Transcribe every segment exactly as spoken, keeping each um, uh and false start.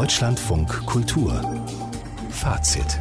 Deutschlandfunk Kultur Fazit.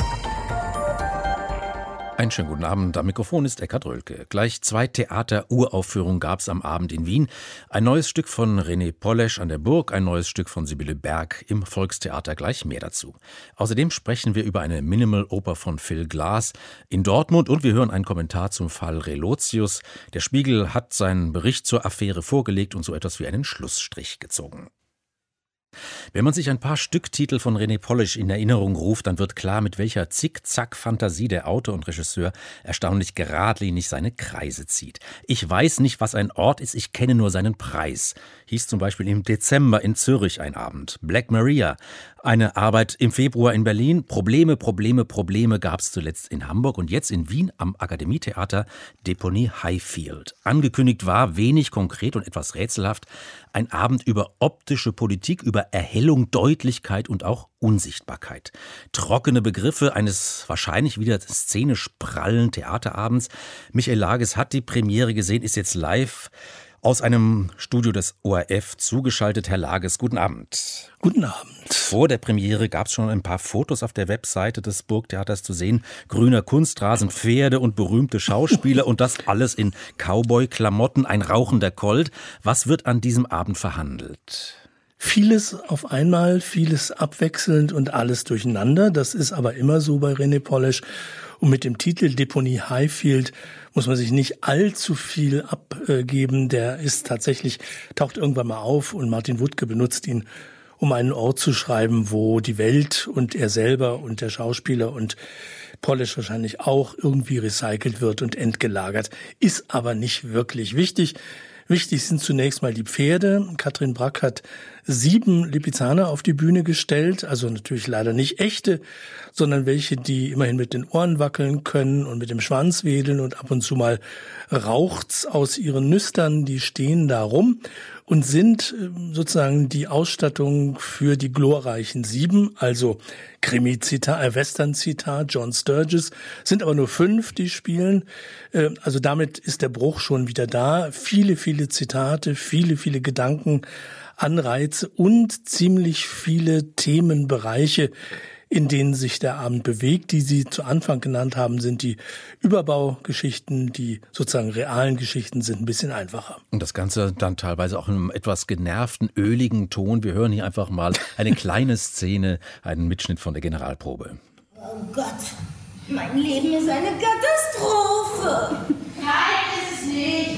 Einen schönen guten Abend. Am Mikrofon ist Eckhard Rölke. Gleich zwei Theater-Uraufführungen gab es am Abend in Wien. Ein neues Stück von René Polesch an der Burg, ein neues Stück von Sibylle Berg im Volkstheater. Gleich mehr dazu. Außerdem sprechen wir über eine Minimal-Oper von Phil Glass in Dortmund und wir hören einen Kommentar zum Fall Relotius. Der Spiegel hat seinen Bericht zur Affäre vorgelegt und so etwas wie einen Schlussstrich gezogen. Wenn man sich ein paar Stücktitel von René Polesch in Erinnerung ruft, dann wird klar, mit welcher Zickzack-Fantasie der Autor und Regisseur erstaunlich geradlinig seine Kreise zieht. Ich weiß nicht, was ein Ort ist, ich kenne nur seinen Preis, hieß zum Beispiel im Dezember in Zürich ein Abend. Black Maria, eine Arbeit im Februar in Berlin. Probleme, Probleme, Probleme gab es zuletzt in Hamburg und jetzt in Wien am Akademietheater Deponie Highfield. Angekündigt war, wenig konkret und etwas rätselhaft, ein Abend über optische Politik, über Erhellung, Deutlichkeit und auch Unsichtbarkeit. Trockene Begriffe eines wahrscheinlich wieder szenisch prallen Theaterabends. Michael Lages hat die Premiere gesehen, ist jetzt live aus einem Studio des O R F zugeschaltet. Herr Lages, guten Abend. Guten Abend. Vor der Premiere gab es schon ein paar Fotos auf der Webseite des Burgtheaters zu sehen. Grüner Kunstrasen, Pferde und berühmte Schauspieler und das alles in Cowboy-Klamotten, ein rauchender Colt. Was wird an diesem Abend verhandelt? Vieles auf einmal, vieles abwechselnd und alles durcheinander. Das ist aber immer so bei René Polesch. Und mit dem Titel Deponie Highfield muss man sich nicht allzu viel abgeben. Der ist tatsächlich, taucht irgendwann mal auf und Martin Wuttke benutzt ihn, um einen Ort zu schreiben, wo die Welt und er selber und der Schauspieler und Polesch wahrscheinlich auch irgendwie recycelt wird und entgelagert. Ist aber nicht wirklich wichtig. Wichtig sind zunächst mal die Pferde. Katrin Brack hat sieben Lipizzaner auf die Bühne gestellt, also natürlich leider nicht echte, sondern welche, die immerhin mit den Ohren wackeln können und mit dem Schwanz wedeln und ab und zu mal raucht's aus ihren Nüstern, die stehen da rum und sind sozusagen die Ausstattung für die glorreichen Sieben, also Krimi-Zitat, äh, Western-Zitat, John Sturges, sind aber nur fünf, die spielen. Äh, also damit ist der Bruch schon wieder da. Viele, viele Zitate, viele, viele Gedanken, Anreize und ziemlich viele Themenbereiche, in denen sich der Abend bewegt. Die Sie zu Anfang genannt haben, sind die Überbaugeschichten, die sozusagen realen Geschichten sind ein bisschen einfacher. Und das Ganze dann teilweise auch in einem etwas genervten, öligen Ton. Wir hören hier einfach mal eine kleine Szene, einen Mitschnitt von der Generalprobe. Oh Gott, mein Leben ist eine Katastrophe. Nein, ist es nicht.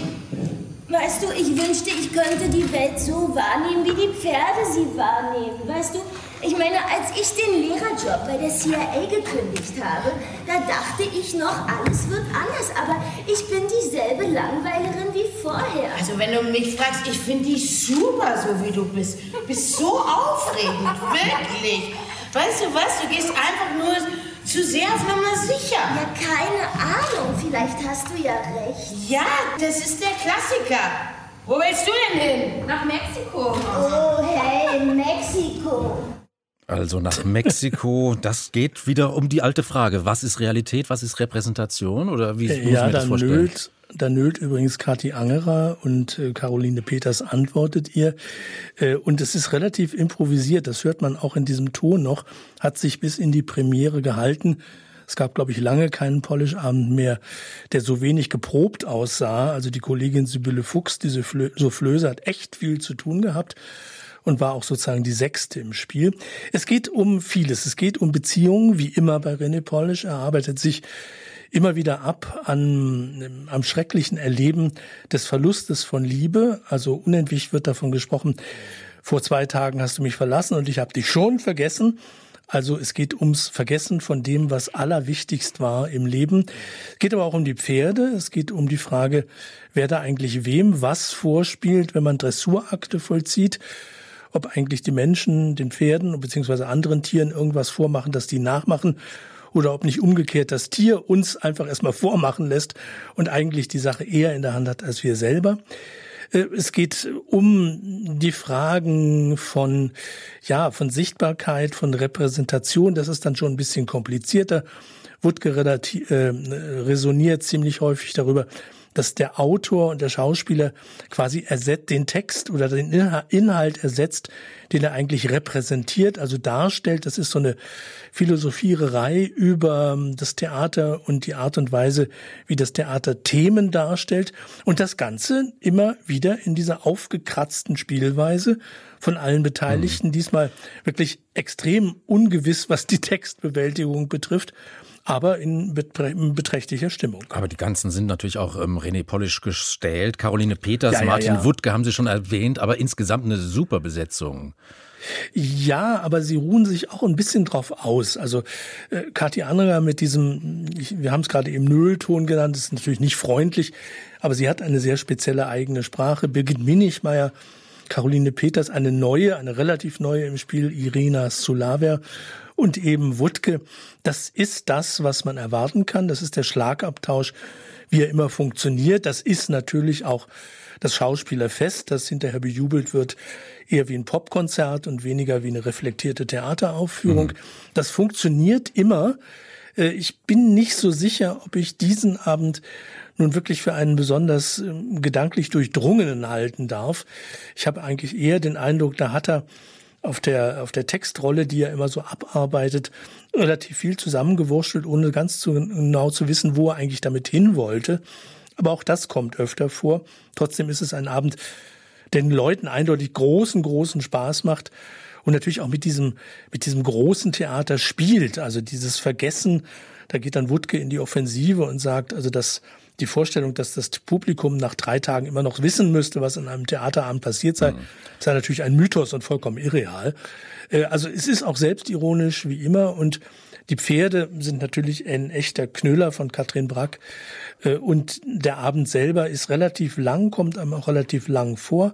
Weißt du, ich wünschte, ich könnte die Welt so wahrnehmen, wie die Pferde sie wahrnehmen. Weißt du, ich meine, als ich den Lehrerjob bei der C I A gekündigt habe, da dachte ich noch, alles wird anders. Aber ich bin dieselbe Langweilerin wie vorher. Also wenn du mich fragst, ich finde dich super, so wie du bist. Du bist so aufregend, wirklich. Weißt du was, du gehst einfach nur zu sehr auf Nummer sicher. Ja, keine Ahnung, vielleicht hast du ja recht. Ja, das ist der Klassiker. Wo willst du denn hin? Nach Mexiko. Oh, hey, Mexiko. Also nach Mexiko, das geht wieder um die alte Frage. Was ist Realität, was ist Repräsentation? Oder wie muss ja, man das da vorstellen? Nölt, da nölt übrigens Kathi Angerer und äh, Caroline Peters antwortet ihr. Äh, und es ist relativ improvisiert, das hört man auch in diesem Ton noch, hat sich bis in die Premiere gehalten. Es gab, glaube ich, lange keinen Polesch-Abend mehr, der so wenig geprobt aussah. Also die Kollegin Sibylle Fuchs, diese Soufflöse, hat echt viel zu tun gehabt und war auch sozusagen die Sechste im Spiel. Es geht um vieles. Es geht um Beziehungen, wie immer bei René Polesch. Er arbeitet sich immer wieder ab an, am schrecklichen Erleben des Verlustes von Liebe. Also unentwegt wird davon gesprochen, vor zwei Tagen hast du mich verlassen und ich habe dich schon vergessen. Also es geht ums Vergessen von dem, was allerwichtigst war im Leben. Es geht aber auch um die Pferde. Es geht um die Frage, wer da eigentlich wem was vorspielt, wenn man Dressurakte vollzieht. Ob eigentlich die Menschen den Pferden bzw. anderen Tieren irgendwas vormachen, dass die nachmachen. Oder ob nicht umgekehrt das Tier uns einfach erstmal vormachen lässt und eigentlich die Sache eher in der Hand hat als wir selber. Es geht um die Fragen von, ja, von Sichtbarkeit, von Repräsentation. Das ist dann schon ein bisschen komplizierter. Wuttke äh, resoniert ziemlich häufig darüber, dass der Autor und der Schauspieler quasi ersetzt den Text oder den Inhalt ersetzt, den er eigentlich repräsentiert, also darstellt. Das ist so eine Philosophiererei über das Theater und die Art und Weise, wie das Theater Themen darstellt. Und das Ganze immer wieder in dieser aufgekratzten Spielweise von allen Beteiligten. Mhm. Diesmal wirklich extrem ungewiss, was die Textbewältigung betrifft, aber in beträchtlicher Stimmung. Aber die ganzen sind natürlich auch ähm, René Polish gestellt. Caroline Peters, ja, ja, Martin ja. Wuttke haben Sie schon erwähnt, aber insgesamt eine super Besetzung. Ja, aber sie ruhen sich auch ein bisschen drauf aus. Also äh, Kathi Angerer mit diesem, ich, wir haben es gerade eben Nöllton genannt, das ist natürlich nicht freundlich, aber sie hat eine sehr spezielle eigene Sprache. Birgit Minichmeier, Caroline Peters, eine neue, eine relativ neue im Spiel, Irina Sulaver und eben Wuttke. Das ist das, was man erwarten kann. Das ist der Schlagabtausch, wie er immer funktioniert. Das ist natürlich auch das Schauspielerfest, das hinterher bejubelt wird, eher wie ein Popkonzert und weniger wie eine reflektierte Theateraufführung. Mhm. Das funktioniert immer. Ich bin nicht so sicher, ob ich diesen Abend nun wirklich für einen besonders gedanklich durchdrungenen halten darf. Ich habe eigentlich eher den Eindruck, da hat er auf der, auf der Textrolle, die er immer so abarbeitet, relativ viel zusammengewurschtelt, ohne ganz zu, genau zu wissen, wo er eigentlich damit hin wollte. Aber auch das kommt öfter vor. Trotzdem ist es ein Abend, der den Leuten eindeutig großen, großen Spaß macht und natürlich auch mit diesem, mit diesem großen Theater spielt. Also dieses Vergessen, da geht dann Wuttke in die Offensive und sagt, also dass die Vorstellung, dass das Publikum nach drei Tagen immer noch wissen müsste, was in einem Theaterabend passiert sei, mhm. sei natürlich ein Mythos und vollkommen irreal. Also es ist auch selbstironisch wie immer und die Pferde sind natürlich ein echter Knüller von Katrin Brack. Und der Abend selber ist relativ lang, kommt einem auch relativ lang vor.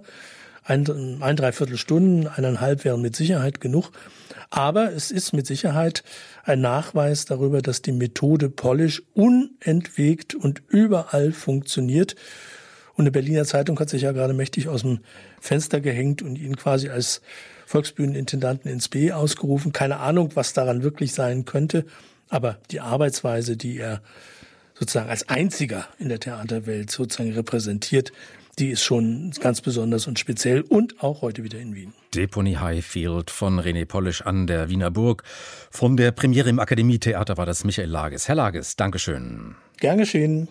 Ein, ein Dreiviertel Stunden, eineinhalb wären mit Sicherheit genug. Aber es ist mit Sicherheit ein Nachweis darüber, dass die Methode Polish unentwegt und überall funktioniert. Und eine Berliner Zeitung hat sich ja gerade mächtig aus dem Fenster gehängt und ihn quasi als Volksbühnenintendanten ins B ausgerufen. Keine Ahnung, was daran wirklich sein könnte. Aber die Arbeitsweise, die er sozusagen als einziger in der Theaterwelt sozusagen repräsentiert, die ist schon ganz besonders und speziell und auch heute wieder in Wien. Deponie Highfield von René Polish an der Wiener Burg. Von der Premiere im Akademietheater war das Michael Lages. Herr Lages, Dankeschön. Gern geschehen.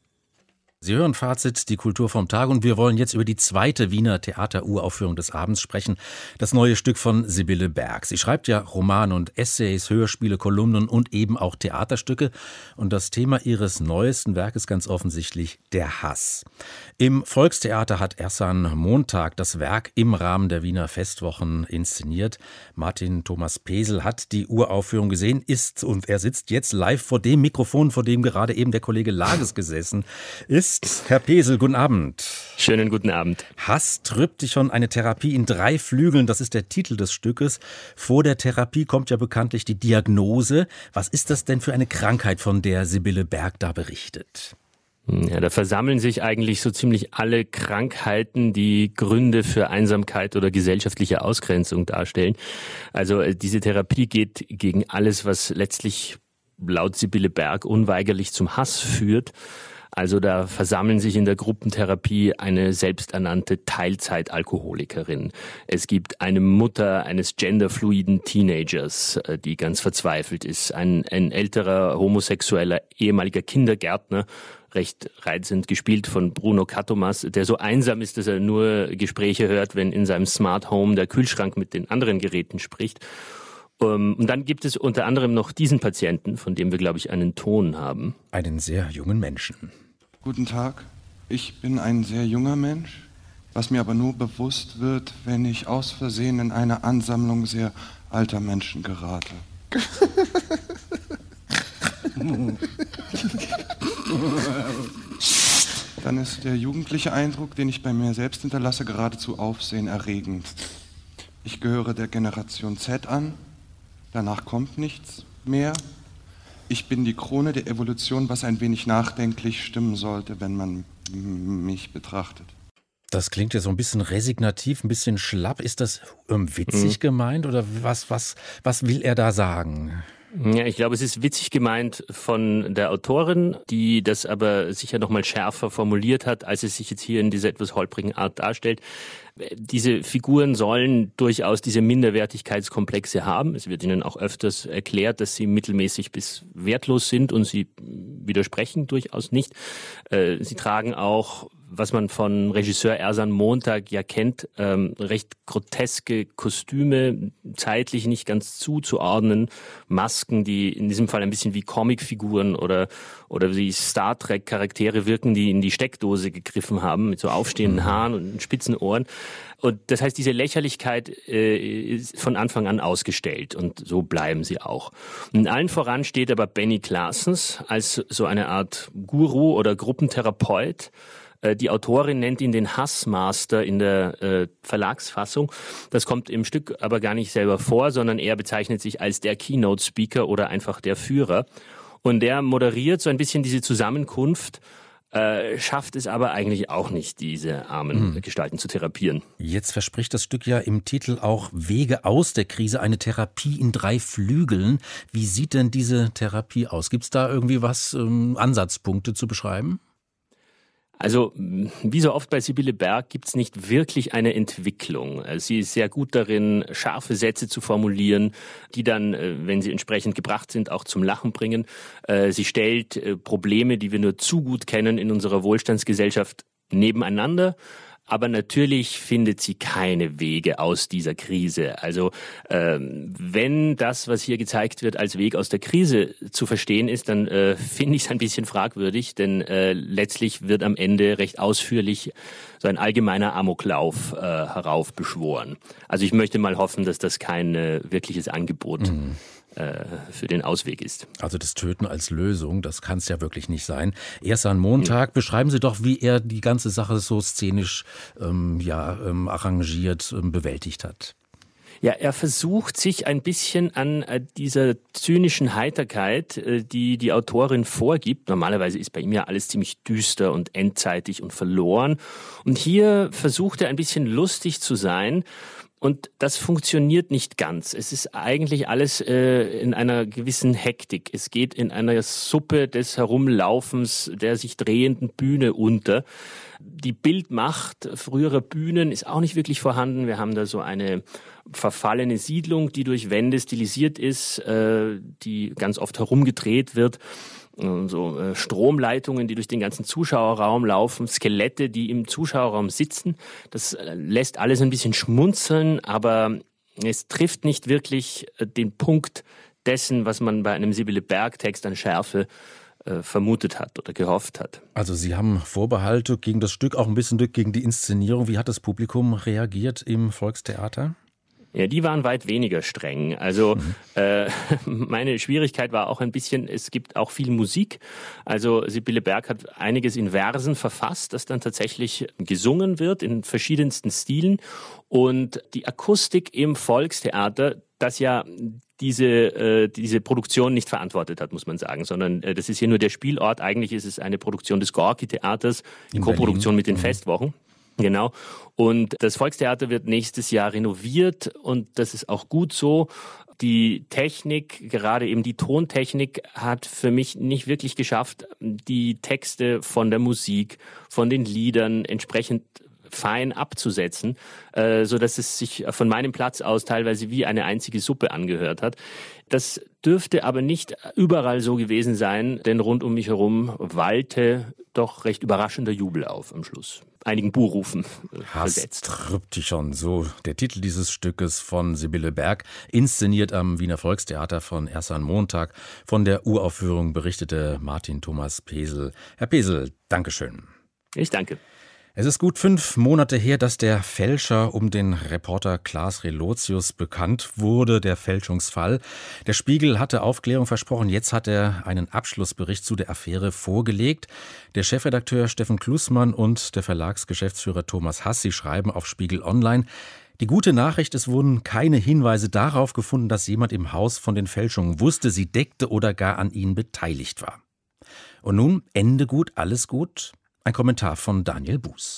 Sie hören Fazit, die Kultur vom Tag, und wir wollen jetzt über die zweite Wiener Theateruraufführung des Abends sprechen. Das neue Stück von Sibylle Berg. Sie schreibt ja Romane und Essays, Hörspiele, Kolumnen und eben auch Theaterstücke. Und das Thema ihres neuesten Werkes ganz offensichtlich der Hass. Im Volkstheater hat Ersan Montag das Werk im Rahmen der Wiener Festwochen inszeniert. Martin Thomas Pesel hat die Uraufführung gesehen, ist und er sitzt jetzt live vor dem Mikrofon, vor dem gerade eben der Kollege Lages gesessen ist. Herr Pesel, guten Abend. Schönen guten Abend. Hass Triptychon, eine Therapie in drei Flügeln, das ist der Titel des Stückes. Vor der Therapie kommt ja bekanntlich die Diagnose. Was ist das denn für eine Krankheit, von der Sibylle Berg da berichtet? Ja, da versammeln sich eigentlich so ziemlich alle Krankheiten, die Gründe für Einsamkeit oder gesellschaftliche Ausgrenzung darstellen. Also diese Therapie geht gegen alles, was letztlich laut Sibylle Berg unweigerlich zum Hass führt. Also da versammeln sich in der Gruppentherapie eine selbsternannte Teilzeitalkoholikerin. Es gibt eine Mutter eines genderfluiden Teenagers, die ganz verzweifelt ist. Ein, ein älterer homosexueller ehemaliger Kindergärtner, recht reizend gespielt von Bruno Katomas, der so einsam ist, dass er nur Gespräche hört, wenn in seinem Smart Home der Kühlschrank mit den anderen Geräten spricht. Und dann gibt es unter anderem noch diesen Patienten, von dem wir, glaube ich, einen Ton haben. Einen sehr jungen Menschen. Guten Tag, ich bin ein sehr junger Mensch, was mir aber nur bewusst wird, wenn ich aus Versehen in eine Ansammlung sehr alter Menschen gerate. Dann ist der jugendliche Eindruck, den ich bei mir selbst hinterlasse, geradezu aufsehenerregend. Ich gehöre der Generation Z an, danach kommt nichts mehr. Ich bin die Krone der Evolution, was ein wenig nachdenklich stimmen sollte, wenn man mich betrachtet. Das klingt ja so ein bisschen resignativ, ein bisschen schlapp. Ist das ähm, witzig mhm. gemeint oder was, was, was will er da sagen? Ja, ich glaube, es ist witzig gemeint von der Autorin, die das aber sicher noch mal schärfer formuliert hat, als es sich jetzt hier in dieser etwas holprigen Art darstellt. Diese Figuren sollen durchaus diese Minderwertigkeitskomplexe haben. Es wird ihnen auch öfters erklärt, dass sie mittelmäßig bis wertlos sind, und sie widersprechen durchaus nicht. Sie tragen auch, was man von Regisseur Ersan Montag ja kennt, ähm, recht groteske Kostüme, zeitlich nicht ganz zuzuordnen, Masken, die in diesem Fall ein bisschen wie Comicfiguren oder oder wie Star Trek Charaktere wirken, die in die Steckdose gegriffen haben, mit so aufstehenden Haaren und spitzen Ohren. Und das heißt, diese Lächerlichkeit äh, ist von Anfang an ausgestellt, und so bleiben sie auch. Und allen voran steht aber Benny Claessens als so eine Art Guru oder Gruppentherapeut. Die Autorin nennt ihn den Hassmaster in der äh, Verlagsfassung. Das kommt im Stück aber gar nicht selber vor, sondern er bezeichnet sich als der Keynote-Speaker oder einfach der Führer. Und der moderiert so ein bisschen diese Zusammenkunft, äh, schafft es aber eigentlich auch nicht, diese armen hm. Gestalten zu therapieren. Jetzt verspricht das Stück ja im Titel auch Wege aus der Krise, eine Therapie in drei Flügeln. Wie sieht denn diese Therapie aus? Gibt es da irgendwie was, ähm, Ansatzpunkte zu beschreiben? Also wie so oft bei Sibylle Berg gibt's nicht wirklich eine Entwicklung. Sie ist sehr gut darin, scharfe Sätze zu formulieren, die dann, wenn sie entsprechend gebracht sind, auch zum Lachen bringen. Sie stellt Probleme, die wir nur zu gut kennen in unserer Wohlstandsgesellschaft, nebeneinander. Aber natürlich findet sie keine Wege aus dieser Krise. Also ähm, wenn das, was hier gezeigt wird, als Weg aus der Krise zu verstehen ist, dann äh, finde ich es ein bisschen fragwürdig, denn äh, letztlich wird am Ende recht ausführlich so ein allgemeiner Amoklauf äh, heraufbeschworen. Also ich möchte mal hoffen, dass das kein äh, wirkliches Angebot mhm. für den Ausweg ist. Also das Töten als Lösung, das kann es ja wirklich nicht sein. Ersan Montag, ja. Beschreiben Sie doch, wie er die ganze Sache so szenisch ähm, ja, ähm, arrangiert, ähm, bewältigt hat. Ja, er versucht sich ein bisschen an äh, dieser zynischen Heiterkeit, äh, die die Autorin vorgibt. Normalerweise ist bei ihm ja alles ziemlich düster und endzeitig und verloren. Und hier versucht er ein bisschen lustig zu sein. Und das funktioniert nicht ganz. Es ist eigentlich alles äh, in einer gewissen Hektik. Es geht in einer Suppe des Herumlaufens der sich drehenden Bühne unter. Die Bildmacht früherer Bühnen ist auch nicht wirklich vorhanden. Wir haben da so eine verfallene Siedlung, die durch Wände stilisiert ist, äh, die ganz oft herumgedreht wird. So äh, Stromleitungen, die durch den ganzen Zuschauerraum laufen, Skelette, die im Zuschauerraum sitzen. Das äh, lässt alles ein bisschen schmunzeln, aber es trifft nicht wirklich äh, den Punkt dessen, was man bei einem Sibylle Berg-Text an Schärfe äh, vermutet hat oder gehofft hat. Also Sie haben Vorbehalte gegen das Stück, auch ein bisschen gegen die Inszenierung. Wie hat das Publikum reagiert im Volkstheater? Ja, die waren weit weniger streng. Also mhm. äh, meine Schwierigkeit war auch ein bisschen, es gibt auch viel Musik. Also Sibylle Berg hat einiges in Versen verfasst, das dann tatsächlich gesungen wird in verschiedensten Stilen. Und die Akustik im Volkstheater, das ja diese äh, diese Produktion nicht verantwortet hat, muss man sagen, sondern äh, das ist hier nur der Spielort. Eigentlich ist es eine Produktion des Gorki-Theaters in, in Koproduktion mit den mhm. Festwochen. Genau. Und das Volkstheater wird nächstes Jahr renoviert, und das ist auch gut so. Die Technik, gerade eben die Tontechnik, hat für mich nicht wirklich geschafft, die Texte von der Musik, von den Liedern entsprechend fein abzusetzen, äh, so dass es sich von meinem Platz aus teilweise wie eine einzige Suppe angehört hat. Das dürfte aber nicht überall so gewesen sein, denn rund um mich herum wallte doch recht überraschender Jubel auf am Schluss. Einigen Buhrufen äh, versetzt. Triptychon, so der Titel dieses Stückes von Sibylle Berg, inszeniert am Wiener Volkstheater von Ersan Montag. Von der Uraufführung berichtete Martin Thomas Pesel. Herr Pesel, Dankeschön. Ich danke. Es ist gut fünf Monate her, dass der Fälscher um den Reporter Klaas Relotius bekannt wurde, der Fälschungsfall. Der Spiegel hatte Aufklärung versprochen, jetzt hat er einen Abschlussbericht zu der Affäre vorgelegt. Der Chefredakteur Steffen Klussmann und der Verlagsgeschäftsführer Thomas Hass, sie schreiben auf Spiegel Online: Die gute Nachricht, es wurden keine Hinweise darauf gefunden, dass jemand im Haus von den Fälschungen wusste, sie deckte oder gar an ihnen beteiligt war. Und nun, Ende gut, alles gut? Ein Kommentar von Daniel Buß.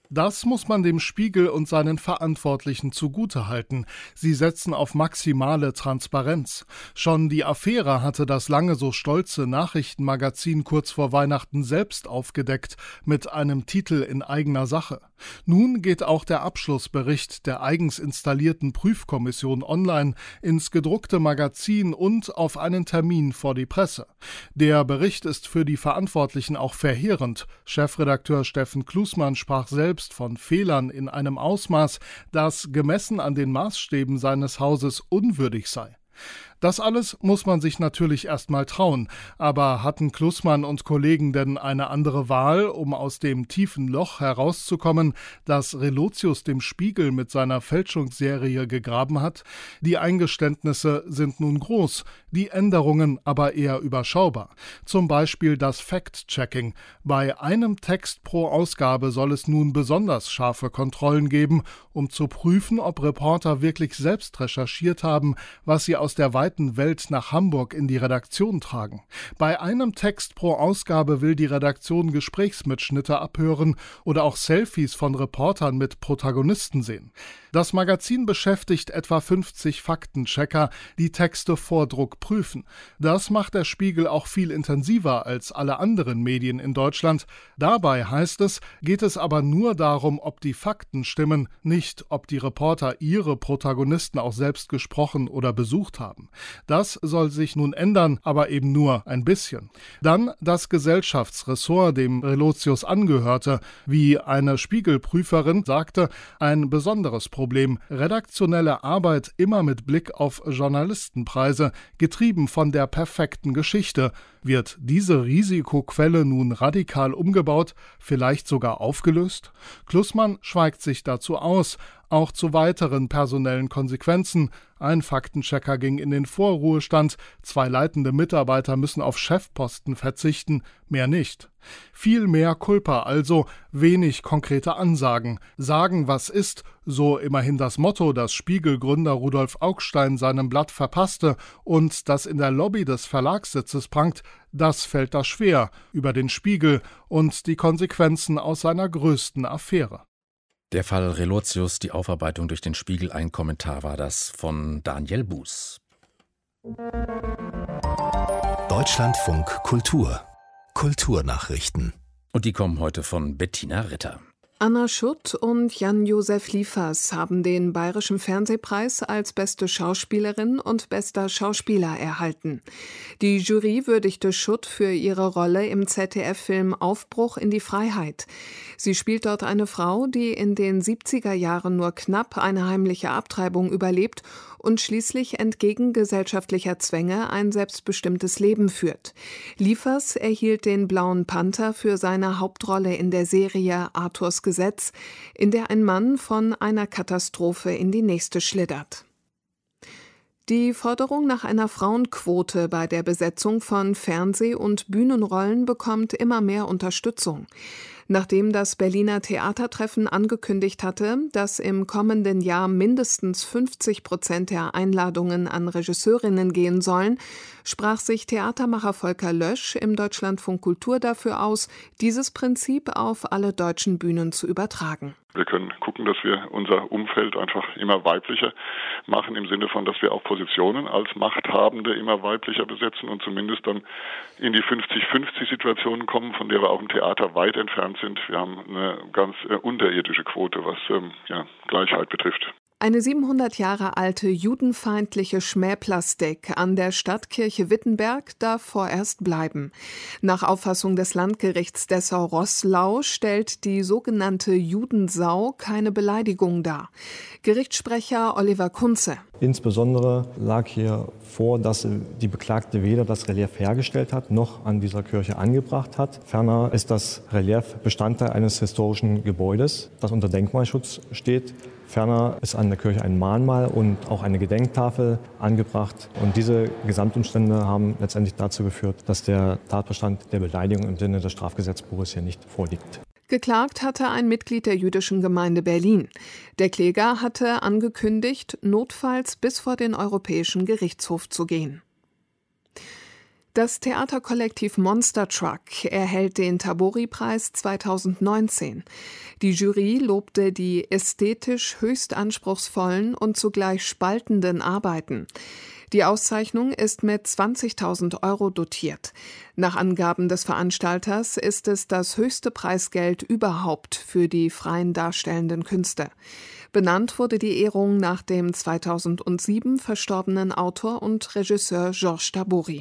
Das muss man dem Spiegel und seinen Verantwortlichen zugutehalten. Sie setzen auf maximale Transparenz. Schon die Affäre hatte das lange so stolze Nachrichtenmagazin kurz vor Weihnachten selbst aufgedeckt, mit einem Titel in eigener Sache. Nun geht auch der Abschlussbericht der eigens installierten Prüfkommission online ins gedruckte Magazin und auf einen Termin vor die Presse. Der Bericht ist für die Verantwortlichen auch verheerend. Chefredakteur Steffen Klusmann sprach selbst von Fehlern in einem Ausmaß, das gemessen an den Maßstäben seines Hauses unwürdig sei. Das alles muss man sich natürlich erst mal trauen, aber hatten Klusmann und Kollegen denn eine andere Wahl, um aus dem tiefen Loch herauszukommen, das Relotius dem Spiegel mit seiner Fälschungsserie gegraben hat? Die Eingeständnisse sind nun groß, die Änderungen aber eher überschaubar. Zum Beispiel das Fact-Checking. Bei einem Text pro Ausgabe soll es nun besonders scharfe Kontrollen geben, um zu prüfen, ob Reporter wirklich selbst recherchiert haben, was sie aus der weiten Welt nach Hamburg in die Redaktion tragen. Bei einem Text pro Ausgabe will die Redaktion Gesprächsmitschnitte abhören oder auch Selfies von Reportern mit Protagonisten sehen. Das Magazin beschäftigt etwa fünfzig Faktenchecker, die Texte vor Druck prüfen. Das macht der Spiegel auch viel intensiver als alle anderen Medien in Deutschland. Dabei, heißt es, geht es aber nur darum, ob die Fakten stimmen, nicht ob die Reporter ihre Protagonisten auch selbst gesprochen oder besucht haben. Das soll sich nun ändern, aber eben nur ein bisschen. Dann das Gesellschaftsressort, dem Relotius angehörte, wie eine Spiegelprüferin sagte, ein besonderes Problem. Redaktionelle Arbeit immer mit Blick auf Journalistenpreise, getrieben von der perfekten Geschichte. Wird diese Risikoquelle nun radikal umgebaut, vielleicht sogar aufgelöst? Klusmann schweigt sich dazu aus, auch zu weiteren personellen Konsequenzen. Ein Faktenchecker ging in den Vorruhestand, zwei leitende Mitarbeiter müssen auf Chefposten verzichten, mehr nicht. Viel mehr Culpa also, wenig konkrete Ansagen. Sagen, was ist, so immerhin das Motto, das Spiegelgründer Rudolf Augstein seinem Blatt verpasste und das in der Lobby des Verlagssitzes prangt, das fällt da schwer über den Spiegel und die Konsequenzen aus seiner größten Affäre. Der Fall Relotius, die Aufarbeitung durch den Spiegel, ein Kommentar war das von Daniel Buß. Deutschlandfunk Kultur. Kulturnachrichten. Und die kommen heute von Bettina Ritter. Anna Schutt und Jan-Josef Liefers haben den Bayerischen Fernsehpreis als beste Schauspielerin und bester Schauspieler erhalten. Die Jury würdigte Schutt für ihre Rolle im Z D F-Film Aufbruch in die Freiheit. Sie spielt dort eine Frau, die in den siebziger Jahren nur knapp eine heimliche Abtreibung überlebt und schließlich entgegen gesellschaftlicher Zwänge ein selbstbestimmtes Leben führt. Liefers erhielt den Blauen Panther für seine Hauptrolle in der Serie Arthurs Gesetz, in der ein Mann von einer Katastrophe in die nächste schlittert. Die Forderung nach einer Frauenquote bei der Besetzung von Fernseh- und Bühnenrollen bekommt immer mehr Unterstützung. Nachdem das Berliner Theatertreffen angekündigt hatte, dass im kommenden Jahr mindestens fünfzig Prozent der Einladungen an Regisseurinnen gehen sollen, sprach sich Theatermacher Volker Lösch im Deutschlandfunk Kultur dafür aus, dieses Prinzip auf alle deutschen Bühnen zu übertragen. Wir können gucken, dass wir unser Umfeld einfach immer weiblicher machen, im Sinne von, dass wir auch Positionen als Machthabende immer weiblicher besetzen und zumindest dann in die fünfzig fünfzig Situationen kommen, von der wir auch im Theater weit entfernt sind. Wir haben eine ganz äh, unterirdische Quote, was ähm, ja, Gleichheit betrifft. Eine siebenhundert Jahre alte judenfeindliche Schmähplastik an der Stadtkirche Wittenberg darf vorerst bleiben. Nach Auffassung des Landgerichts Dessau-Roßlau stellt die sogenannte Judensau keine Beleidigung dar. Gerichtssprecher Oliver Kunze. Insbesondere lag hier vor, dass die Beklagte weder das Relief hergestellt hat, noch an dieser Kirche angebracht hat. Ferner ist das Relief Bestandteil eines historischen Gebäudes, das unter Denkmalschutz steht. Ferner ist an der Kirche ein Mahnmal und auch eine Gedenktafel angebracht. Und diese Gesamtumstände haben letztendlich dazu geführt, dass der Tatbestand der Beleidigung im Sinne des Strafgesetzbuches hier nicht vorliegt. Geklagt hatte ein Mitglied der jüdischen Gemeinde Berlin. Der Kläger hatte angekündigt, notfalls bis vor den Europäischen Gerichtshof zu gehen. Das Theaterkollektiv Monster Truck erhält den Tabori-Preis zweitausendneunzehn. Die Jury lobte die ästhetisch höchst anspruchsvollen und zugleich spaltenden Arbeiten. Die Auszeichnung ist mit zwanzigtausend Euro dotiert. Nach Angaben des Veranstalters ist es das höchste Preisgeld überhaupt für die freien darstellenden Künste. Benannt wurde die Ehrung nach dem zweitausendsieben verstorbenen Autor und Regisseur Georges Tabori.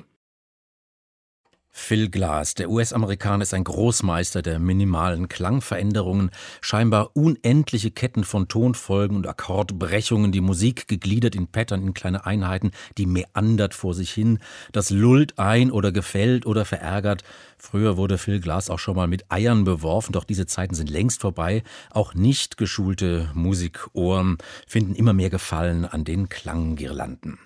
Phil Glass, der U S-Amerikaner, ist ein Großmeister der minimalen Klangveränderungen, scheinbar unendliche Ketten von Tonfolgen und Akkordbrechungen, die Musik gegliedert in Pattern, in kleine Einheiten, die meandert vor sich hin, das lullt ein oder gefällt oder verärgert. Früher wurde Phil Glass auch schon mal mit Eiern beworfen, doch diese Zeiten sind längst vorbei. Auch nicht geschulte Musikohren finden immer mehr Gefallen an den Klanggirlanden.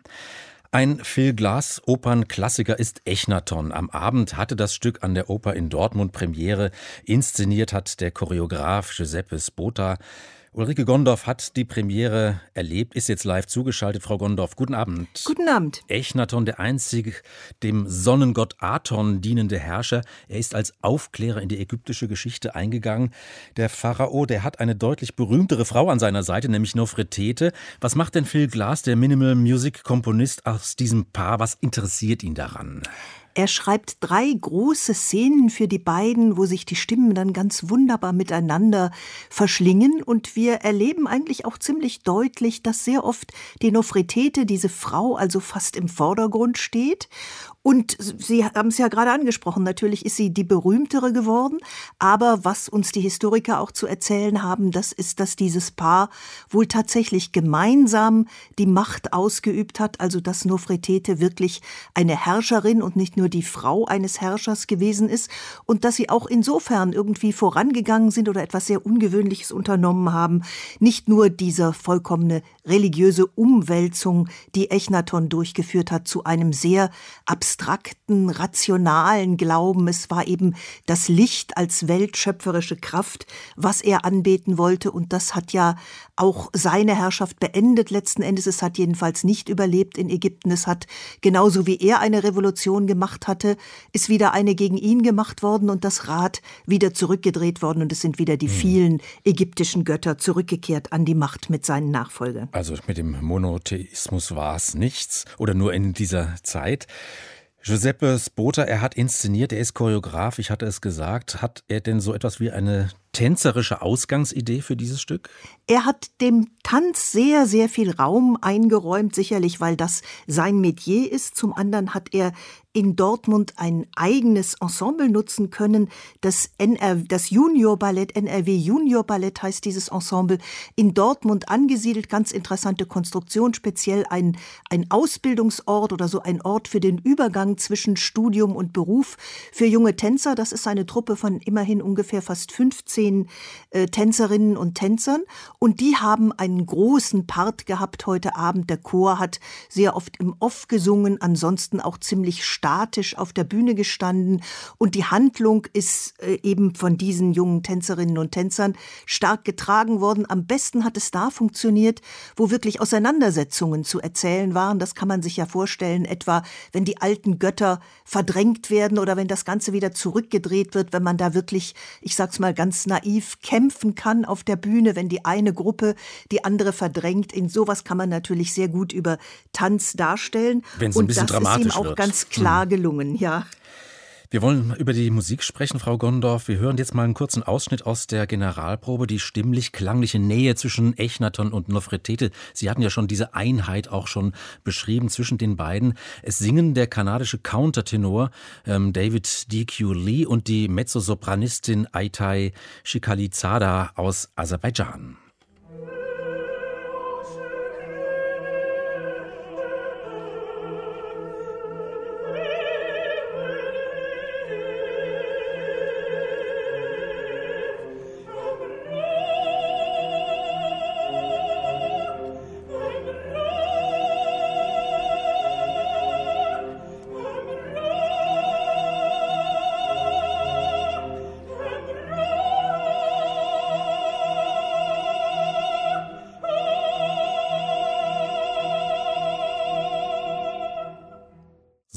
Ein Phil Glass Opernklassiker ist Echnaton. Am Abend hatte das Stück an der Oper in Dortmund Premiere. Inszeniert hat der Choreograf Giuseppe Spota. Ulrike Gondorf hat die Premiere erlebt, ist jetzt live zugeschaltet. Frau Gondorf, guten Abend. Guten Abend. Echnaton, der einzig dem Sonnengott Aton dienende Herrscher. Er ist als Aufklärer in die ägyptische Geschichte eingegangen. Der Pharao, der hat eine deutlich berühmtere Frau an seiner Seite, nämlich Nofretete. Was macht denn Phil Glass, der Minimal Music Komponist, aus diesem Paar? Was interessiert ihn daran? Er schreibt drei große Szenen für die beiden, wo sich die Stimmen dann ganz wunderbar miteinander verschlingen. Und wir erleben eigentlich auch ziemlich deutlich, dass sehr oft die Nofretete, diese Frau, also fast im Vordergrund steht. Und Sie haben es ja gerade angesprochen, natürlich ist sie die berühmtere geworden. Aber was uns die Historiker auch zu erzählen haben, das ist, dass dieses Paar wohl tatsächlich gemeinsam die Macht ausgeübt hat. Also dass Nofretete wirklich eine Herrscherin und nicht nur die Frau eines Herrschers gewesen ist. Und dass sie auch insofern irgendwie vorangegangen sind oder etwas sehr Ungewöhnliches unternommen haben. Nicht nur diese vollkommene religiöse Umwälzung, die Echnaton durchgeführt hat, zu einem sehr abstrakten, rationalen Glauben. Es war eben das Licht als weltschöpferische Kraft, was er anbeten wollte. Und das hat ja auch seine Herrschaft beendet. Letzten Endes, es hat jedenfalls nicht überlebt in Ägypten. Es hat, genauso wie er eine Revolution gemacht hatte, ist wieder eine gegen ihn gemacht worden und das Rad wieder zurückgedreht worden. Und es sind wieder die vielen ägyptischen Götter zurückgekehrt an die Macht mit seinen Nachfolgern. Also mit dem Monotheismus war es nichts oder nur in dieser Zeit. Giuseppe Spota, er hat inszeniert, er ist Choreograf, ich hatte es gesagt. Hat er denn so etwas wie eine tänzerische Ausgangsidee für dieses Stück? Er hat dem Tanz sehr, sehr viel Raum eingeräumt, sicherlich, weil das sein Metier ist. Zum anderen hat er in Dortmund ein eigenes Ensemble nutzen können. Das, N R, das Juniorballett, N R W Juniorballett heißt dieses Ensemble, in Dortmund angesiedelt. Ganz interessante Konstruktion, speziell ein, ein Ausbildungsort oder so ein Ort für den Übergang zwischen Studium und Beruf für junge Tänzer. Das ist eine Truppe von immerhin ungefähr fast fünfzehn äh, Tänzerinnen und Tänzern. Und die haben einen großen Part gehabt heute Abend. Der Chor hat sehr oft im Off gesungen, ansonsten auch ziemlich statisch auf der Bühne gestanden. Und die Handlung ist äh, eben von diesen jungen Tänzerinnen und Tänzern stark getragen worden. Am besten hat es da funktioniert, wo wirklich Auseinandersetzungen zu erzählen waren. Das kann man sich ja vorstellen, etwa wenn die alten Götter verdrängt werden oder wenn das Ganze wieder zurückgedreht wird, wenn man da wirklich, ich sag's mal ganz naiv, kämpfen kann auf der Bühne, wenn die eine Gruppe die andere verdrängt. In sowas kann man natürlich sehr gut über Tanz darstellen. Wenn es ein bisschen dramatisch wird. Und das ist ihm auch ganz klar gelungen, ja. Wir wollen über die Musik sprechen, Frau Gondorf. Wir hören jetzt mal einen kurzen Ausschnitt aus der Generalprobe, die stimmlich-klangliche Nähe zwischen Echnaton und Nofretete. Sie hatten ja schon diese Einheit auch schon beschrieben zwischen den beiden. Es singen der kanadische Countertenor ähm, David D Q Lee und die Mezzosopranistin Aytay Shikalizada aus Aserbaidschan.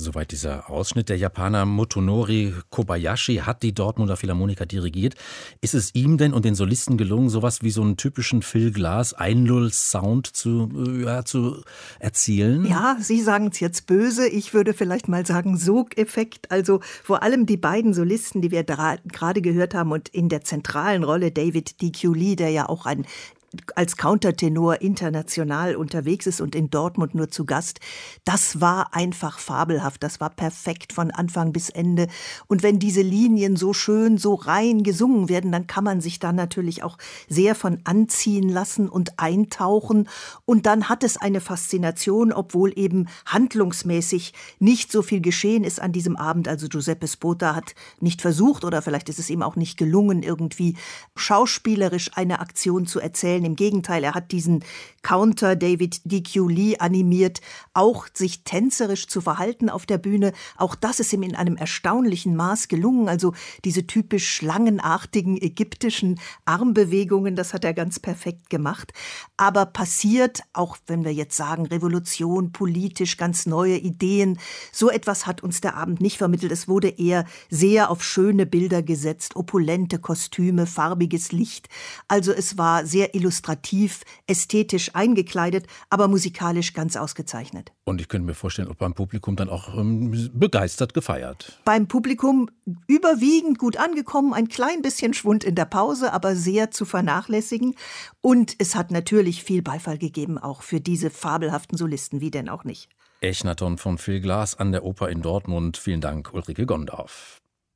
Soweit dieser Ausschnitt. Der Japaner Motonori Kobayashi hat die Dortmunder Philharmoniker dirigiert. Ist es ihm denn und den Solisten gelungen, sowas wie so einen typischen Phil Glass Einlull-Sound zu, ja, zu erzielen? Ja, Sie sagen es jetzt böse. Ich würde vielleicht mal sagen Sogeffekt. Also vor allem die beiden Solisten, die wir gerade gehört haben und in der zentralen Rolle David D Q Lee, der ja auch ein als Countertenor international unterwegs ist und in Dortmund nur zu Gast. Das war einfach fabelhaft. Das war perfekt von Anfang bis Ende. Und wenn diese Linien so schön, so rein gesungen werden, dann kann man sich da natürlich auch sehr von anziehen lassen und eintauchen. Und dann hat es eine Faszination, obwohl eben handlungsmäßig nicht so viel geschehen ist an diesem Abend. Also Giuseppe Spota hat nicht versucht oder vielleicht ist es ihm auch nicht gelungen, irgendwie schauspielerisch eine Aktion zu erzählen. Im Gegenteil, er hat diesen Counter David D Q Lee animiert, auch sich tänzerisch zu verhalten auf der Bühne. Auch das ist ihm in einem erstaunlichen Maß gelungen. Also diese typisch schlangenartigen ägyptischen Armbewegungen, das hat er ganz perfekt gemacht. Aber passiert, auch wenn wir jetzt sagen, Revolution, politisch, ganz neue Ideen, so etwas hat uns der Abend nicht vermittelt. Es wurde eher sehr auf schöne Bilder gesetzt, opulente Kostüme, farbiges Licht. Also es war sehr illustrativ, ästhetisch eingekleidet, aber musikalisch ganz ausgezeichnet. Und ich könnte mir vorstellen, ob beim Publikum dann auch ähm, begeistert gefeiert. Beim Publikum überwiegend gut angekommen, ein klein bisschen Schwund in der Pause, aber sehr zu vernachlässigen. Und es hat natürlich viel Beifall gegeben, auch für diese fabelhaften Solisten, wie denn auch nicht. Echnaton von Phil Glass an der Oper in Dortmund. Vielen Dank, Ulrike Gondorf.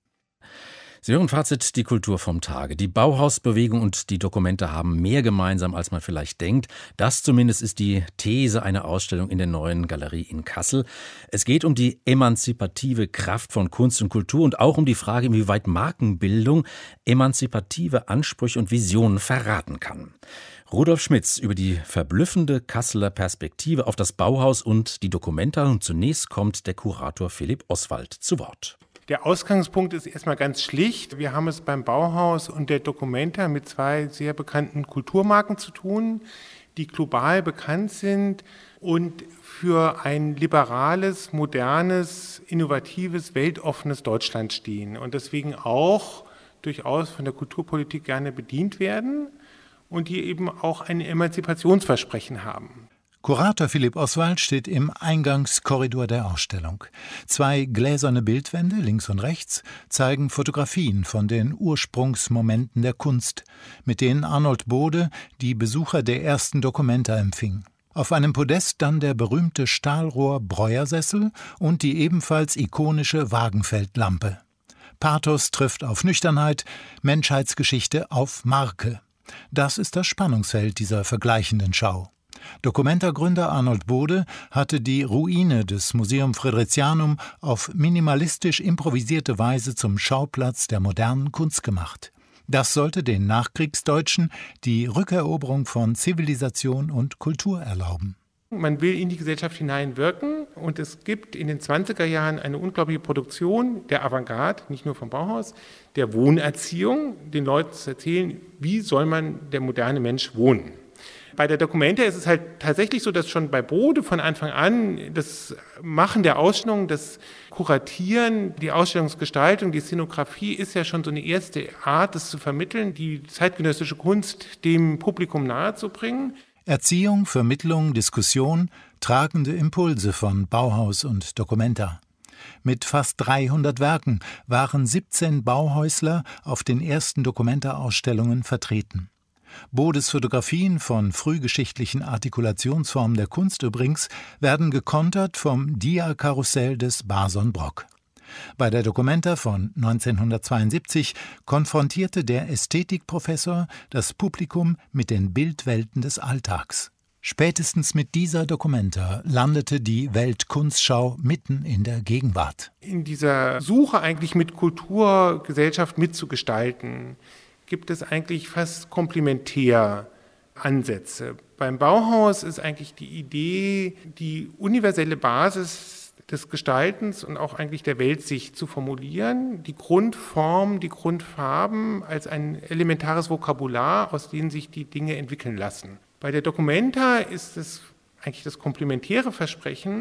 Sie hören Fazit, die Kultur vom Tage. Die Bauhausbewegung und die Dokumente haben mehr gemeinsam, als man vielleicht denkt. Das zumindest ist die These einer Ausstellung in der Neuen Galerie in Kassel. Es geht um die emanzipative Kraft von Kunst und Kultur und auch um die Frage, inwieweit Markenbildung emanzipative Ansprüche und Visionen verraten kann. Rudolf Schmitz über die verblüffende Kasseler Perspektive auf das Bauhaus und die Documenta. Und zunächst kommt der Kurator Philipp Oswald zu Wort. Der Ausgangspunkt ist erstmal ganz schlicht. Wir haben es beim Bauhaus und der Documenta mit zwei sehr bekannten Kulturmarken zu tun, die global bekannt sind und für ein liberales, modernes, innovatives, weltoffenes Deutschland stehen und deswegen auch durchaus von der Kulturpolitik gerne bedient werden und die eben auch ein Emanzipationsversprechen haben. Kurator Philipp Oswald steht im Eingangskorridor der Ausstellung. Zwei gläserne Bildwände, links und rechts, zeigen Fotografien von den Ursprungsmomenten der Kunst, mit denen Arnold Bode die Besucher der ersten Documenta empfing. Auf einem Podest dann der berühmte Stahlrohr-Breuersessel und die ebenfalls ikonische Wagenfeldlampe. Pathos trifft auf Nüchternheit, Menschheitsgeschichte auf Marke. Das ist das Spannungsfeld dieser vergleichenden Schau. Documenta-Gründer Arnold Bode hatte die Ruine des Museum Friderizianum auf minimalistisch improvisierte Weise zum Schauplatz der modernen Kunst gemacht. Das sollte den Nachkriegsdeutschen die Rückeroberung von Zivilisation und Kultur erlauben. Man will in die Gesellschaft hineinwirken und es gibt in den zwanziger Jahren eine unglaubliche Produktion der Avantgarde, nicht nur vom Bauhaus, der Wohnerziehung, den Leuten zu erzählen, wie soll man der moderne Mensch wohnen. Bei der Documenta ist es halt tatsächlich so, dass schon bei Bode von Anfang an das Machen der Ausstellung, das Kuratieren, die Ausstellungsgestaltung, die Szenografie ist ja schon so eine erste Art, das zu vermitteln, die zeitgenössische Kunst dem Publikum nahezubringen. Erziehung, Vermittlung, Diskussion, tragende Impulse von Bauhaus und Documenta. Mit fast dreihundert Werken waren siebzehn Bauhäusler auf den ersten Documenta-Ausstellungen vertreten. Bodes Fotografien von frühgeschichtlichen Artikulationsformen der Kunst übrigens werden gekontert vom Dia-Karussell des Bason Brock. Bei der Documenta von neunzehnhundertzweiundsiebzig konfrontierte der Ästhetikprofessor das Publikum mit den Bildwelten des Alltags. Spätestens mit dieser Documenta landete die Weltkunstschau mitten in der Gegenwart. In dieser Suche eigentlich mit Kultur, Gesellschaft mitzugestalten, gibt es eigentlich fast komplementär Ansätze. Beim Bauhaus ist eigentlich die Idee, die universelle Basis des Gestaltens und auch eigentlich der Weltsicht zu formulieren, die Grundform, die Grundfarben als ein elementares Vokabular, aus denen sich die Dinge entwickeln lassen. Bei der Documenta ist es eigentlich das komplementäre Versprechen,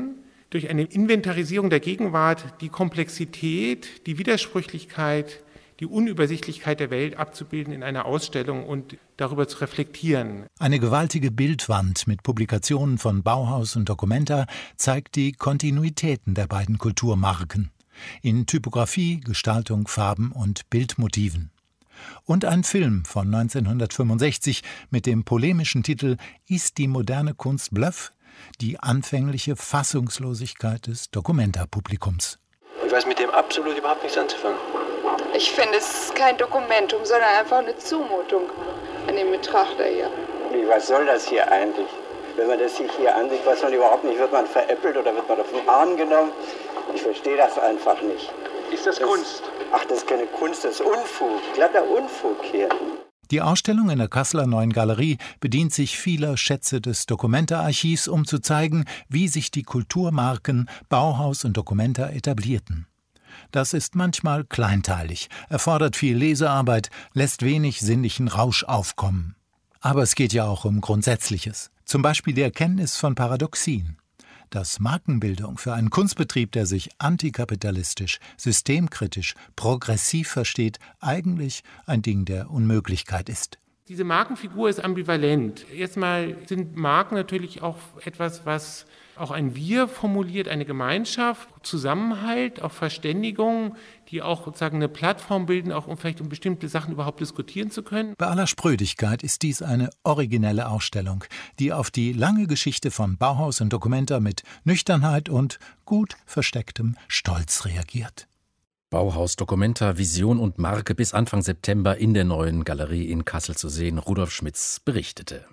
durch eine Inventarisierung der Gegenwart die Komplexität, die Widersprüchlichkeit, die Unübersichtlichkeit der Welt abzubilden in einer Ausstellung und darüber zu reflektieren. Eine gewaltige Bildwand mit Publikationen von Bauhaus und Documenta zeigt die Kontinuitäten der beiden Kulturmarken in Typografie, Gestaltung, Farben und Bildmotiven. Und ein Film von neunzehnhundertfünfundsechzig mit dem polemischen Titel »Ist die moderne Kunst Bluff?« Die anfängliche Fassungslosigkeit des Documenta-Publikums. Ich weiß mit dem absolut überhaupt nichts anzufangen. Ich finde, es ist kein Dokumentum, sondern einfach eine Zumutung an den Betrachter hier. Wie, was soll das hier eigentlich? Wenn man das sich hier ansieht, weiß man überhaupt nicht, wird man veräppelt oder wird man auf den Arm genommen? Ich verstehe das einfach nicht. Ist das, das Kunst? Ach, das ist keine Kunst, das ist Unfug, glatter Unfug hier. Die Ausstellung in der Kasseler Neuen Galerie bedient sich vieler Schätze des Documenta-Archivs, um zu zeigen, wie sich die Kulturmarken Bauhaus und Documenta etablierten. Das ist manchmal kleinteilig, erfordert viel Lesearbeit, lässt wenig sinnlichen Rausch aufkommen. Aber es geht ja auch um Grundsätzliches, zum Beispiel die Erkenntnis von Paradoxien. Dass Markenbildung für einen Kunstbetrieb, der sich antikapitalistisch, systemkritisch, progressiv versteht, eigentlich ein Ding der Unmöglichkeit ist. Diese Markenfigur ist ambivalent. Erstmal sind Marken natürlich auch etwas, was auch ein Wir formuliert, eine Gemeinschaft, Zusammenhalt, auch Verständigung, die auch sozusagen eine Plattform bilden, auch um vielleicht um bestimmte Sachen überhaupt diskutieren zu können. Bei aller Sprödigkeit ist dies eine originelle Ausstellung, die auf die lange Geschichte von Bauhaus und Documenta mit Nüchternheit und gut verstecktem Stolz reagiert. Bauhaus, Documenta, Vision und Marke bis Anfang September in der Neuen Galerie in Kassel zu sehen. Rudolf Schmitz berichtete.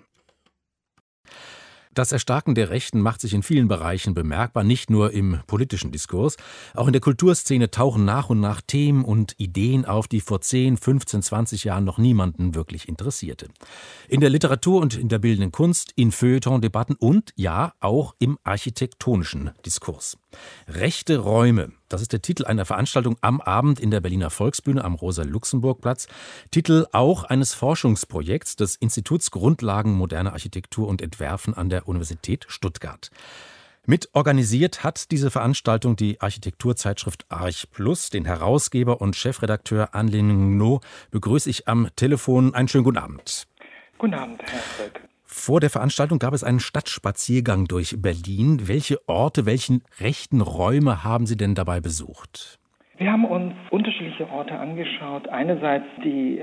Das Erstarken der Rechten macht sich in vielen Bereichen bemerkbar, nicht nur im politischen Diskurs. Auch in der Kulturszene tauchen nach und nach Themen und Ideen auf, die vor zehn, fünfzehn, zwanzig Jahren noch niemanden wirklich interessierte. In der Literatur und in der bildenden Kunst, in Feuilleton-Debatten und, ja, auch im architektonischen Diskurs. Rechte Räume, das ist der Titel einer Veranstaltung am Abend in der Berliner Volksbühne am Rosa-Luxemburg-Platz. Titel auch eines Forschungsprojekts des Instituts Grundlagen moderne Architektur und Entwerfen an der Universität Stuttgart. Mit organisiert hat diese Veranstaltung die Architekturzeitschrift Arch Plus. Den Herausgeber und Chefredakteur Anne-Lene Ngo begrüße ich am Telefon. Einen schönen guten Abend. Guten Abend, Herr Volk. Vor der Veranstaltung gab es einen Stadtspaziergang durch Berlin. Welche Orte, welchen rechten Räume haben Sie denn dabei besucht? Wir haben uns unterschiedliche Orte angeschaut. Einerseits die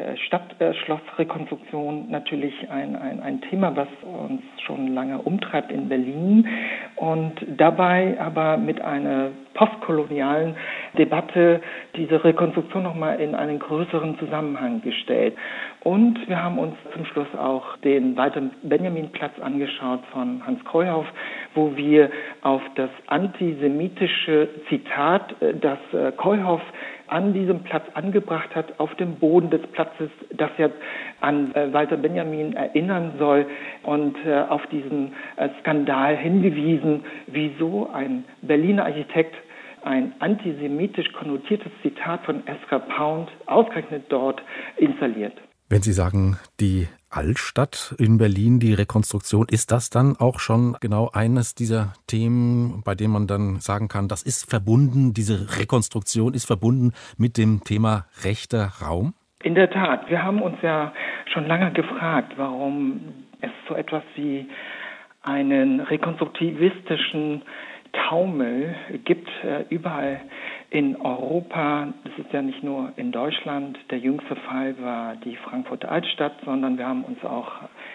Stadtschlossrekonstruktion, natürlich ein, ein, ein Thema, was uns schon lange umtreibt in Berlin. Und dabei aber mit einer postkolonialen Debatte diese Rekonstruktion nochmal in einen größeren Zusammenhang gestellt. Und wir haben uns zum Schluss auch den Walter-Benjamin-Platz angeschaut von Hans Kohlhoff, wo wir auf das antisemitische Zitat, das Kohlhoff an diesem Platz angebracht hat, auf dem Boden des Platzes, das jetzt an äh, Walter Benjamin erinnern soll und äh, auf diesen äh, Skandal hingewiesen, wieso ein Berliner Architekt ein antisemitisch konnotiertes Zitat von Ezra Pound ausgerechnet dort installiert. Wenn Sie sagen, die Altstadt in Berlin, die Rekonstruktion, ist das dann auch schon genau eines dieser Themen, bei dem man dann sagen kann, das ist verbunden, diese Rekonstruktion ist verbunden mit dem Thema rechter Raum? In der Tat, wir haben uns ja schon lange gefragt, warum es so etwas wie einen rekonstruktivistischen Taumel gibt, äh, überall in Europa. Das ist ja nicht nur in Deutschland. Der jüngste Fall war die Frankfurter Altstadt, sondern wir haben uns auch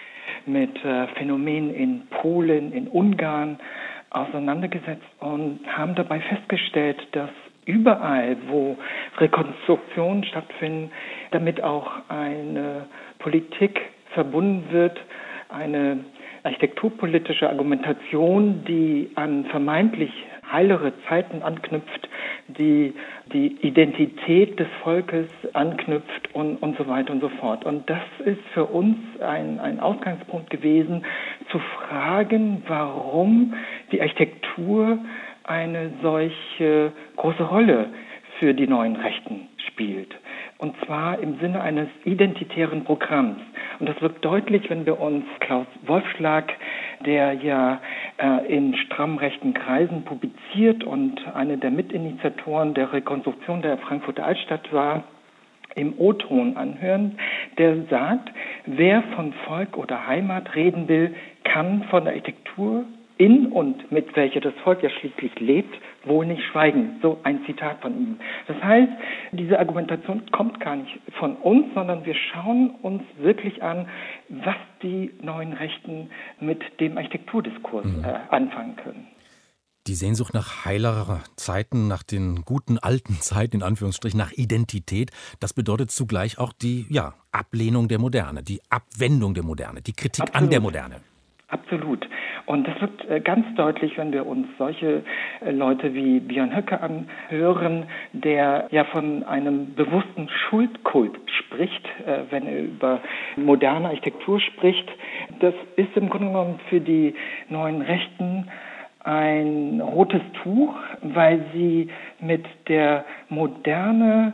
mit äh, Phänomenen in Polen, in Ungarn auseinandergesetzt und haben dabei festgestellt, dass überall, wo Rekonstruktionen stattfinden, damit auch eine Politik verbunden wird, eine architekturpolitische Argumentation, die an vermeintlich heilere Zeiten anknüpft, die die Identität des Volkes anknüpft und, und so weiter und so fort. Und das ist für uns ein, ein Ausgangspunkt gewesen, zu fragen, warum die Architektur eine solche große Rolle für die neuen Rechten spielt. Und zwar im Sinne eines identitären Programms. Und das wird deutlich, wenn wir uns Klaus Wolfschlag, der ja äh, in stramm rechten Kreisen publiziert und einer der Mitinitiatoren der Rekonstruktion der Frankfurter Altstadt war, im O-Ton anhören, der sagt, wer von Volk oder Heimat reden will, kann von der Architektur in und mit welcher das Volk ja schließlich lebt, wohl nicht schweigen. So ein Zitat von ihm. Das heißt, diese Argumentation kommt gar nicht von uns, sondern wir schauen uns wirklich an, was die neuen Rechten mit dem Architekturdiskurs mhm. äh, anfangen können. Die Sehnsucht nach heilerer Zeiten, nach den guten alten Zeiten, in Anführungsstrichen, nach Identität, das bedeutet zugleich auch die ja, Ablehnung der Moderne, die Abwendung der Moderne, die Kritik Absolut. An der Moderne. Absolut. Und das wird ganz deutlich, wenn wir uns solche Leute wie Björn Höcke anhören, der ja von einem bewussten Schuldkult spricht, wenn er über moderne Architektur spricht. Das ist im Grunde genommen für die neuen Rechten ein rotes Tuch, weil sie mit der Moderne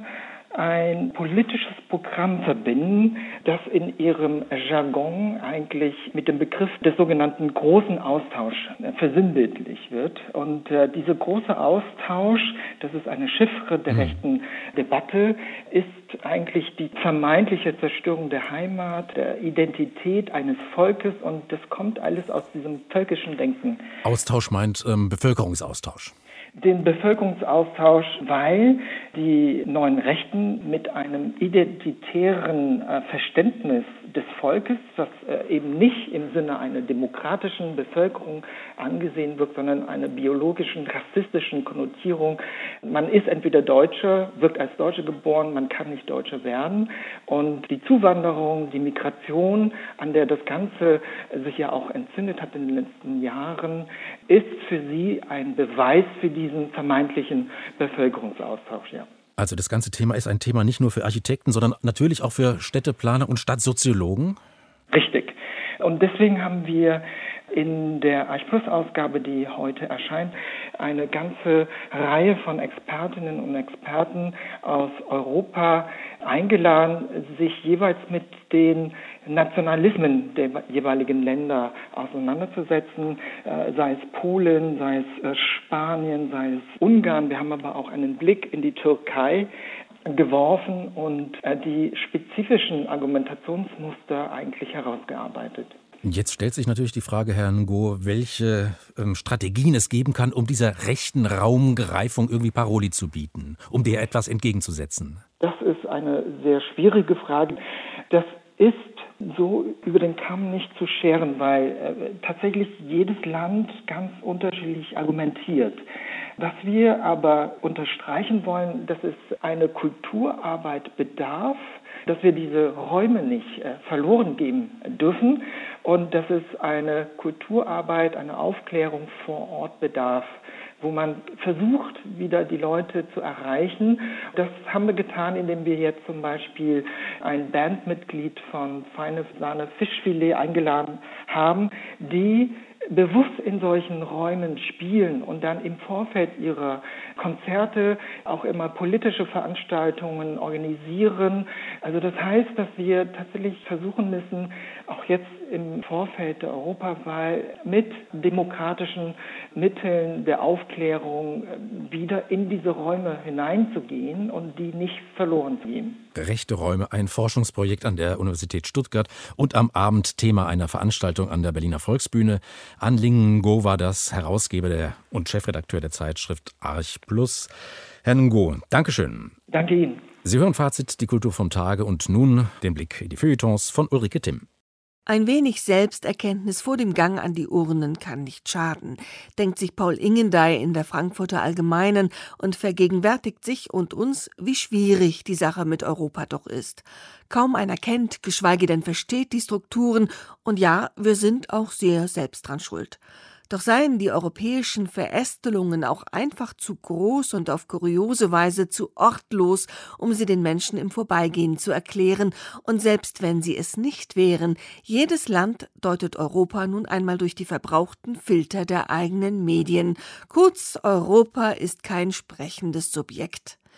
ein politisches Programm verbinden, das in ihrem Jargon eigentlich mit dem Begriff des sogenannten großen Austausch versinnbildlich wird. Und äh, dieser große Austausch, das ist eine Chiffre der mhm. rechten Debatte, ist eigentlich die vermeintliche Zerstörung der Heimat, der Identität eines Volkes, und das kommt alles aus diesem völkischen Denken. Austausch meint ähm, Bevölkerungsaustausch. Den Bevölkerungsaustausch, weil die neuen Rechten mit einem identitären äh, Verständnis des Volkes, das äh, eben nicht im Sinne einer demokratischen Bevölkerung angesehen wird, sondern einer biologischen, rassistischen Konnotierung. Man ist entweder Deutscher, wird als Deutsche geboren, man kann nicht Deutscher werden. Und die Zuwanderung, die Migration, an der das Ganze sich ja auch entzündet hat in den letzten Jahren, ist für sie ein Beweis für diesen vermeintlichen Bevölkerungsaustausch, ja. Also das ganze Thema ist ein Thema nicht nur für Architekten, sondern natürlich auch für Städteplaner und Stadtsoziologen? Richtig. Und deswegen haben wir in der Arch-Plus-Ausgabe, die heute erscheint, eine ganze Reihe von Expertinnen und Experten aus Europa eingeladen, sich jeweils mit den Nationalismen der jeweiligen Länder auseinanderzusetzen, äh, sei es Polen, sei es äh, Spanien, sei es Ungarn. Wir haben aber auch einen Blick in die Türkei geworfen und äh, die spezifischen Argumentationsmuster eigentlich herausgearbeitet. Jetzt stellt sich natürlich die Frage, Herr Ngo, welche ähm, Strategien es geben kann, um dieser rechten Raumgreifung irgendwie Paroli zu bieten, um der etwas entgegenzusetzen. Das ist eine sehr schwierige Frage. Das ist so über den Kamm nicht zu scheren, weil äh, tatsächlich jedes Land ganz unterschiedlich argumentiert. Was wir aber unterstreichen wollen, dass es eine Kulturarbeit bedarf, dass wir diese Räume nicht äh, verloren geben dürfen und dass es eine Kulturarbeit, eine Aufklärung vor Ort bedarf, wo man versucht, wieder die Leute zu erreichen. Das haben wir getan, indem wir jetzt zum Beispiel ein Bandmitglied von Feine Sahne Fischfilet eingeladen haben, die bewusst in solchen Räumen spielen und dann im Vorfeld ihrer Konzerte auch immer politische Veranstaltungen organisieren. Also das heißt, dass wir tatsächlich versuchen müssen, auch jetzt im Vorfeld der Europawahl mit demokratischen Mitteln der Aufklärung wieder in diese Räume hineinzugehen und die nicht verloren zu gehen. Rechte Räume, ein Forschungsprojekt an der Universität Stuttgart und am Abend Thema einer Veranstaltung an der Berliner Volksbühne. An Ling Ngo war das, Herausgeber der und Chefredakteur der Zeitschrift Arch Plus. Herr Ngo, Dankeschön. Danke Ihnen. Sie hören Fazit, die Kultur vom Tage und nun den Blick in die Feuilletons von Ulrike Timm. Ein wenig Selbsterkenntnis vor dem Gang an die Urnen kann nicht schaden, denkt sich Paul Ingendey in der Frankfurter Allgemeinen und vergegenwärtigt sich und uns, wie schwierig die Sache mit Europa doch ist. Kaum einer kennt, geschweige denn versteht die Strukturen, und ja, wir sind auch sehr selbst dran schuld. Doch seien die europäischen Verästelungen auch einfach zu groß und auf kuriose Weise zu ortlos, um sie den Menschen im Vorbeigehen zu erklären. Und selbst wenn sie es nicht wären, jedes Land deutet Europa nun einmal durch die verbrauchten Filter der eigenen Medien. Kurz, Europa ist kein sprechendes Subjekt.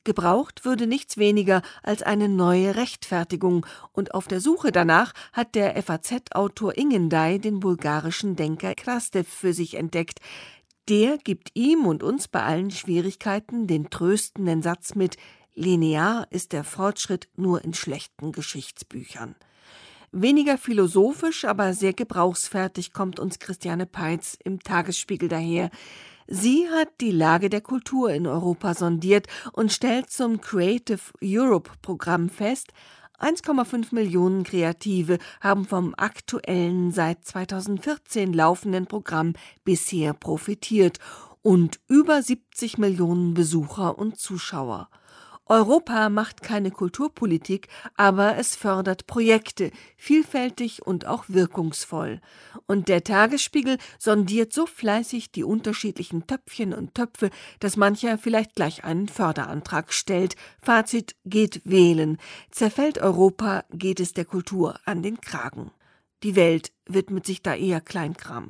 Gebraucht würde nichts weniger als eine neue Rechtfertigung. Und auf der Suche danach hat der F A Z-Autor Ingenday den bulgarischen Denker Krastev für sich entdeckt. Der gibt ihm und uns bei allen Schwierigkeiten den tröstenden Satz mit: Linear ist der Fortschritt nur in schlechten Geschichtsbüchern. Weniger philosophisch, aber sehr gebrauchsfertig kommt uns Christiane Peitz im Tagesspiegel daher. Sie hat die Lage der Kultur in Europa sondiert und stellt zum Creative Europe-Programm fest, eins Komma fünf Millionen Kreative haben vom aktuellen, seit zweitausendvierzehn laufenden Programm bisher profitiert und über siebzig Millionen Besucher und Zuschauer. Europa macht keine Kulturpolitik, aber es fördert Projekte, vielfältig und auch wirkungsvoll. Und der Tagesspiegel sondiert so fleißig die unterschiedlichen Töpfchen und Töpfe, dass mancher vielleicht gleich einen Förderantrag stellt. Fazit: geht wählen. Zerfällt Europa, geht es der Kultur an den Kragen. Die Welt widmet sich da eher Kleinkram.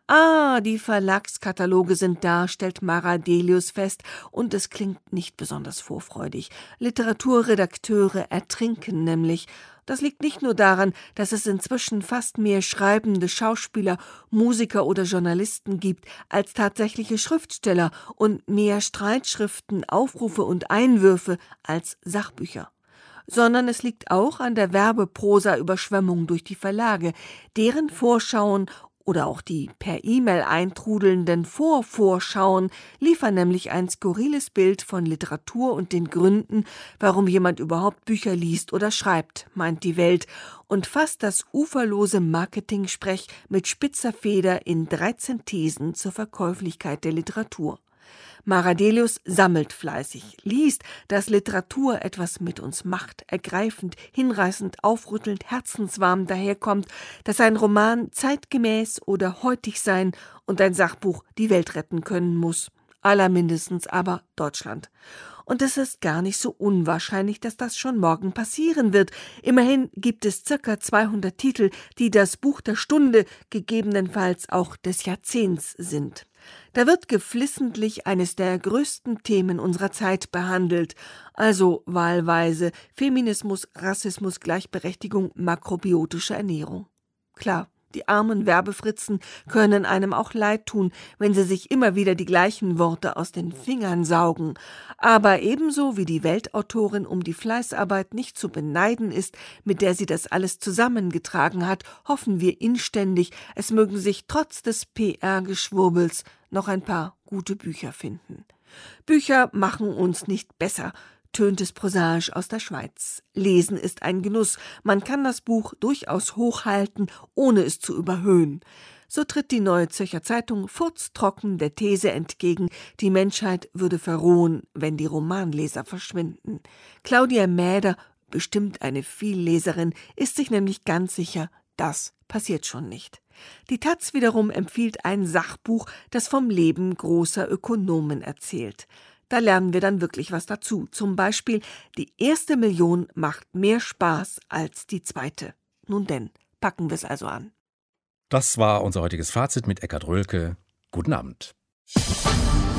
Ah, die Verlagskataloge sind da, stellt Mara Delius fest, und es klingt nicht besonders vorfreudig. Literaturredakteure ertrinken nämlich. Das liegt nicht nur daran, dass es inzwischen fast mehr schreibende Schauspieler, Musiker oder Journalisten gibt als tatsächliche Schriftsteller und mehr Streitschriften, Aufrufe und Einwürfe als Sachbücher. Sondern es liegt auch an der Werbeprosa-Überschwemmung durch die Verlage, deren Vorschauen oder auch die per E-Mail eintrudelnden Vorvorschauen liefern nämlich ein skurriles Bild von Literatur und den Gründen, warum jemand überhaupt Bücher liest oder schreibt, meint die Welt, und fasst das uferlose Marketing-Sprech mit spitzer Feder in dreizehn Thesen zur Verkäuflichkeit der Literatur. Mara Delius sammelt fleißig, liest, dass Literatur etwas mit uns macht, ergreifend, hinreißend, aufrüttelnd, herzenswarm daherkommt, dass ein Roman zeitgemäß oder heutig sein und ein Sachbuch die Welt retten können muss. Allermindestens aber Deutschland. Und es ist gar nicht so unwahrscheinlich, dass das schon morgen passieren wird. Immerhin gibt es circa zweihundert Titel, die das Buch der Stunde, gegebenenfalls auch des Jahrzehnts sind. Da wird geflissentlich eines der größten Themen unserer Zeit behandelt, also wahlweise Feminismus, Rassismus, Gleichberechtigung, makrobiotische Ernährung. Klar, die armen Werbefritzen können einem auch leid tun, wenn sie sich immer wieder die gleichen Worte aus den Fingern saugen. Aber ebenso wie die Weltautorin um die Fleißarbeit nicht zu beneiden ist, mit der sie das alles zusammengetragen hat, hoffen wir inständig, es mögen sich trotz des P R-Geschwurbels noch ein paar gute Bücher finden. Bücher machen uns nicht besser, tönt es prosaisch aus der Schweiz. Lesen ist ein Genuss, man kann das Buch durchaus hochhalten, ohne es zu überhöhen. So tritt die Neue Zürcher Zeitung furztrocken der These entgegen, die Menschheit würde verrohen, wenn die Romanleser verschwinden. Claudia Mäder, bestimmt eine Vielleserin, ist sich nämlich ganz sicher, das passiert schon nicht. Die Taz wiederum empfiehlt ein Sachbuch, das vom Leben großer Ökonomen erzählt. Da lernen wir dann wirklich was dazu. Zum Beispiel, die erste Million macht mehr Spaß als die zweite. Nun denn, packen wir es also an. Das war unser heutiges Fazit mit Eckhard Röhlke. Guten Abend.